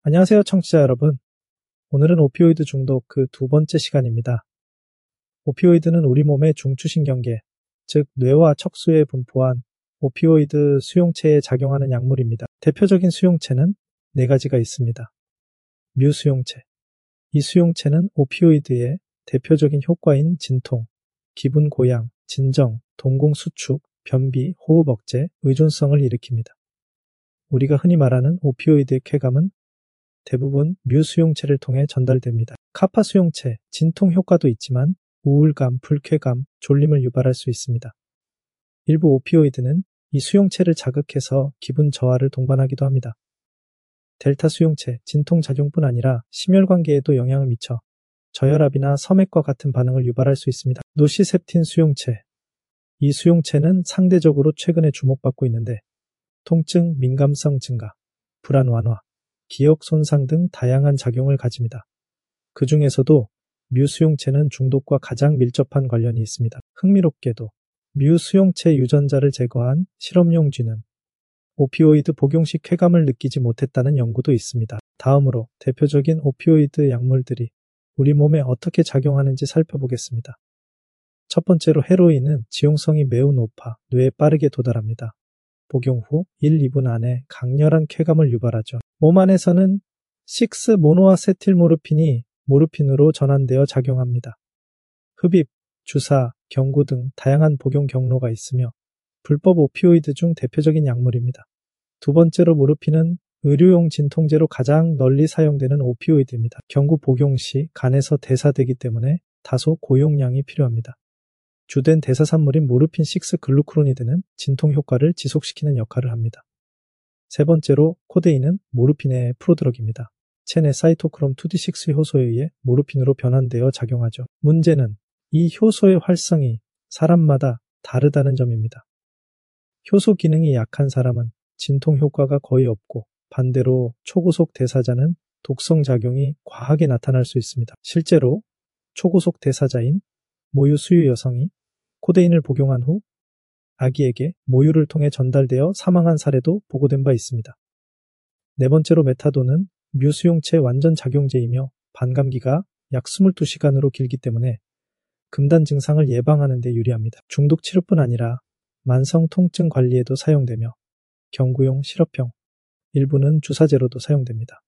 안녕하세요, 청취자 여러분. 오늘은 오피오이드 중독 그 두 번째 시간입니다. 오피오이드는 우리 몸의 중추신경계, 즉 뇌와 척수에 분포한 오피오이드 수용체에 작용하는 약물입니다. 대표적인 수용체는 네 가지가 있습니다. 뮤 수용체. 이 수용체는 오피오이드의 대표적인 효과인 진통, 기분 고양, 진정, 동공 수축, 변비, 호흡 억제, 의존성을 일으킵니다. 우리가 흔히 말하는 오피오이드의 쾌감은 대부분 뮤 수용체를 통해 전달됩니다. 카파 수용체, 진통 효과도 있지만 우울감, 불쾌감, 졸림을 유발할 수 있습니다. 일부 오피오이드는 이 수용체를 자극해서 기분 저하를 동반하기도 합니다. 델타 수용체, 진통 작용뿐 아니라 심혈관계에도 영향을 미쳐 저혈압이나 섬액과 같은 반응을 유발할 수 있습니다. 노시셉틴 수용체. 이 수용체는 상대적으로 최근에 주목받고 있는데 통증, 민감성 증가, 불안 완화, 기억 손상 등 다양한 작용을 가집니다. 그 중에서도 뮤 수용체는 중독과 가장 밀접한 관련이 있습니다. 흥미롭게도 뮤 수용체 유전자를 제거한 실험용 쥐는 오피오이드 복용 시 쾌감을 느끼지 못했다는 연구도 있습니다. 다음으로 대표적인 오피오이드 약물들이 우리 몸에 어떻게 작용하는지 살펴보겠습니다. 첫 번째로 헤로인은 지용성이 매우 높아 뇌에 빠르게 도달합니다. 복용 후 1, 2분 안에 강렬한 쾌감을 유발하죠. 몸 안에서는 6-모노아세틸모르핀이 모르핀으로 전환되어 작용합니다. 흡입, 주사, 경구 등 다양한 복용 경로가 있으며 불법 오피오이드 중 대표적인 약물입니다. 두 번째로 모르핀은 의료용 진통제로 가장 널리 사용되는 오피오이드입니다. 경구 복용 시 간에서 대사되기 때문에 다소 고용량이 필요합니다. 주된 대사산물인 모르핀 6-글루크로니드는 진통 효과를 지속시키는 역할을 합니다. 세 번째로 코데인은 모르핀의 프로드럭입니다. 체내 사이토크롬 2D6 효소에 의해 모르핀으로 변환되어 작용하죠. 문제는 이 효소의 활성이 사람마다 다르다는 점입니다. 효소 기능이 약한 사람은 진통 효과가 거의 없고 반대로 초고속 대사자는 독성 작용이 과하게 나타날 수 있습니다. 실제로 초고속 대사자인 모유 수유 여성이 코데인을 복용한 후 아기에게 모유를 통해 전달되어 사망한 사례도 보고된 바 있습니다. 네 번째로 메타돈은 뮤 수용체 완전 작용제이며 반감기가 약 22시간으로 길기 때문에 금단 증상을 예방하는 데 유리합니다. 중독 치료뿐 아니라 만성 통증 관리에도 사용되며 경구용 시럽형, 일부는 주사제로도 사용됩니다.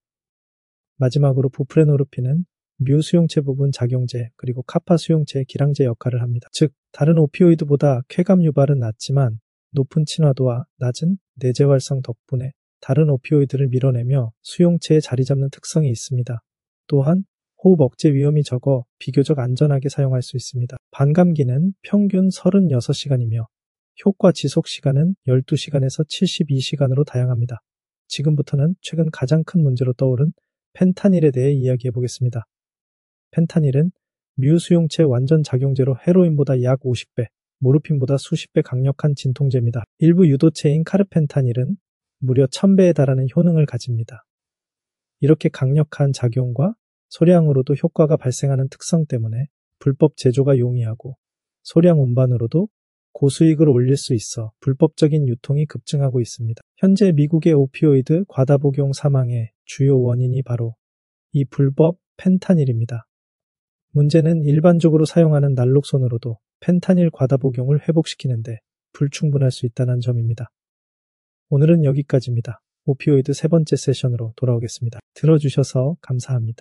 마지막으로 부프레노르핀은 뮤 수용체 부분 작용제 그리고 카파 수용체의 기량제 역할을 합니다. 즉 다른 오피오이드보다 쾌감 유발은 낮지만 높은 친화도와 낮은 내재 활성 덕분에 다른 오피오이드를 밀어내며 수용체에 자리 잡는 특성이 있습니다. 또한 호흡 억제 위험이 적어 비교적 안전하게 사용할 수 있습니다. 반감기는 평균 36시간이며 효과 지속 시간은 12시간에서 72시간으로 다양합니다. 지금부터는 최근 가장 큰 문제로 떠오른 펜타닐에 대해 이야기해 보겠습니다. 펜타닐은 뮤 수용체 완전 작용제로 헤로인보다 약 50배, 모르핀보다 수십 배 강력한 진통제입니다. 일부 유도체인 카르펜타닐은 무려 1000배에 달하는 효능을 가집니다. 이렇게 강력한 작용과 소량으로도 효과가 발생하는 특성 때문에 불법 제조가 용이하고 소량 운반으로도 고수익을 올릴 수 있어 불법적인 유통이 급증하고 있습니다. 현재 미국의 오피오이드 과다 복용 사망의 주요 원인이 바로 이 불법 펜타닐입니다. 문제는 일반적으로 사용하는 날록손으로도 펜타닐 과다 복용을 회복시키는데 불충분할 수 있다는 점입니다. 오늘은 여기까지입니다. 오피오이드 세 번째 세션으로 돌아오겠습니다. 들어주셔서 감사합니다.